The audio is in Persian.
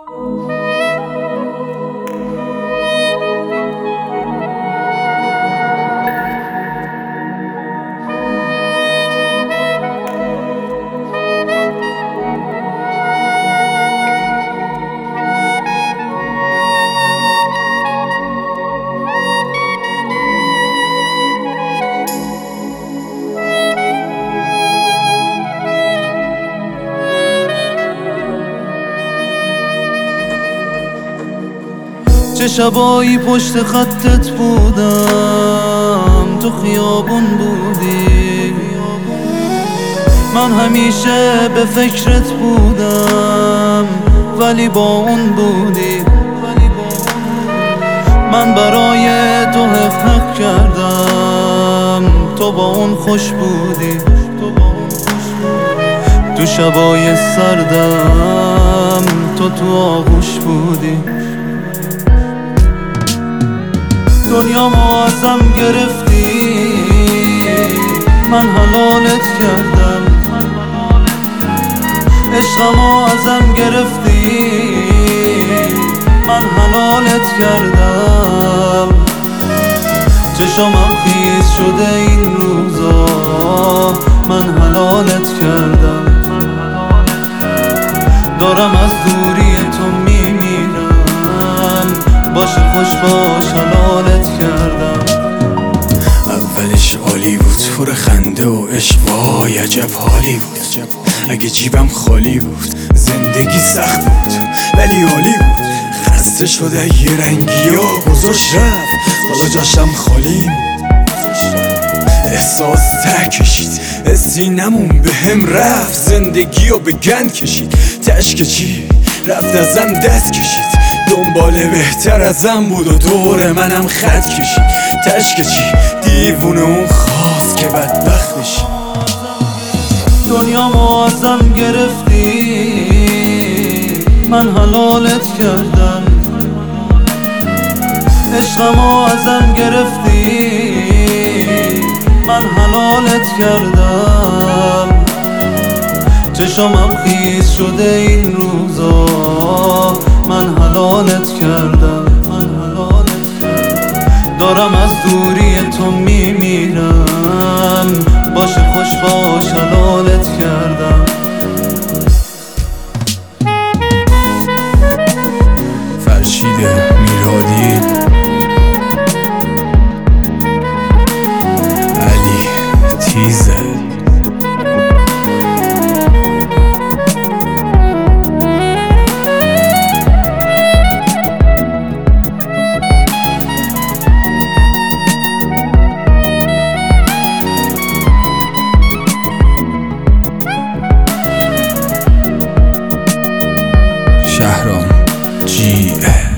چه شبایی پشت خطت بودم، تو خیابون بودی، من همیشه به فکرت بودم ولی با اون بودی. من برای تو حق کردم، تو با اون خوش بودی. تو شبای سردم تو آغوش بودی. دنیامو ازم گرفتی، من حلالت کردم. عشقمو ازم گرفتی، من حلالت کردم. چشامم خیس شده این روزا، من حلالت کردم. دارم از دوری تو میمیرم، باشه خوش باش حلالت کردم. اولش عالی بود، پر خنده و عشق، وای عجب حالی بود. اگه جیبم خالی بود زندگی سخت بود ولی عالی بود. خسته شده یه رنگی ها گذاشت رفت، حالا جاشم خالی. احساس ته کشید، سینمون به هم رفت، زندگی رو به گند کشید. تشک چی رفت ازم دست کشید، دنبال بهتر ازم بود و دور منم خط کشید. تشک چی دیوونه اون خواست که بدبخت بشی. دنیامو ازم گرفتی، من حلالت کردم. عشقمو ازم گرفتی، من حلالت کردم. چشامم خیس شده این روزا، من حلالت کردم. دارم از دوری تو میمیرم، باشه خوش باش حلالت کردم. فرشید میرادی، علی تیزه. شهرام GA